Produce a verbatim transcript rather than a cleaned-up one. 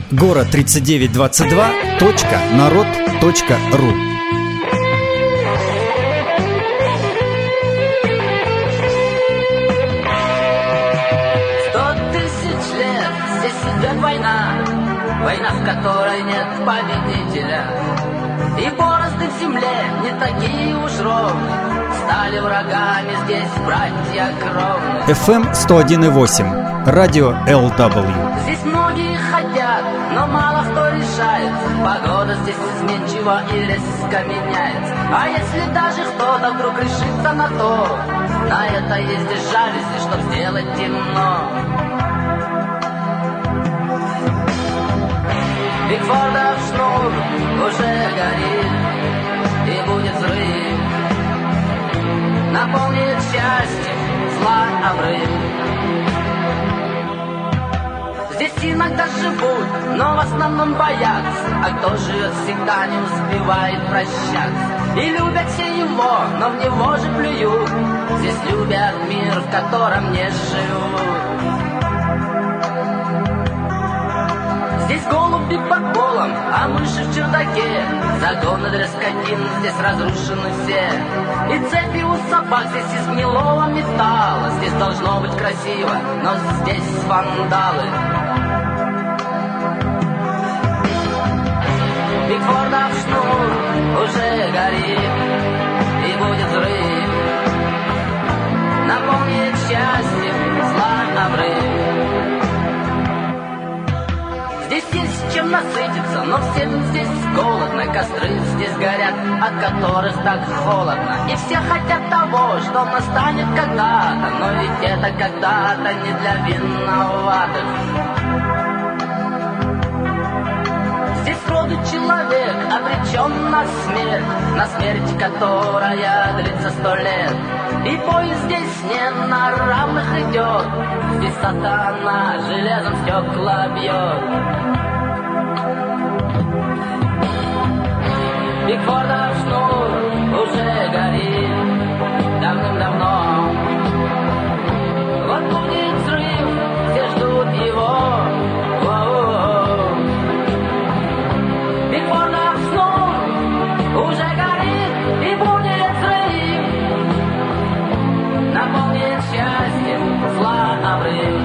город тридцать девять двадцать два точка народ точка ру. Сто тысяч лет здесь идет война, война, в которой нет победителя. И борозды в земле не такие уж ровные, стали врагами здесь братья кровные. эф эм сто один и восемь, радио эл дабл ю. Здесь многие хотят, но мало кто решает. Погода здесь изменчива и резко меняется. А если даже кто-то вдруг решится на то, на это есть жалости, чтоб сделать темно. Бигфордов шнур уже горит, и будет взрыв, наполнит счастьем зла обрыв. Здесь иногда живут, но в основном боятся, а кто живет всегда не успевает прощаться. И любят все его, но в него же плюют. Здесь любят мир, в котором не живут. Здесь голуби под полом, а мыши в чердаке. Загоны для скотин здесь разрушены все. И цепи у собак здесь из гнилого металла. Здесь должно быть красиво, но здесь вандалы. Бигфордов шнур уже горит, и будет взрыв, наполнит счастьем зла обрыв. Здесь есть чем насытиться, но всем здесь голодно. Костры здесь горят, от которых так холодно. И все хотят того, что настанет когда-то. Но ведь это когда-то не для виноватых. Здесь роду человек обречен на смерть, на смерть, которая длится сто лет. И бой здесь не на равных идет. Здесь сатана железом стекла бьет. Бигфордов шнур уже горит давным-давно. Вот будет взрыв, все ждут его. О-о-о. Бигфордов шнур уже горит, и будет взрыв, наполнит счастьем зла обрыв.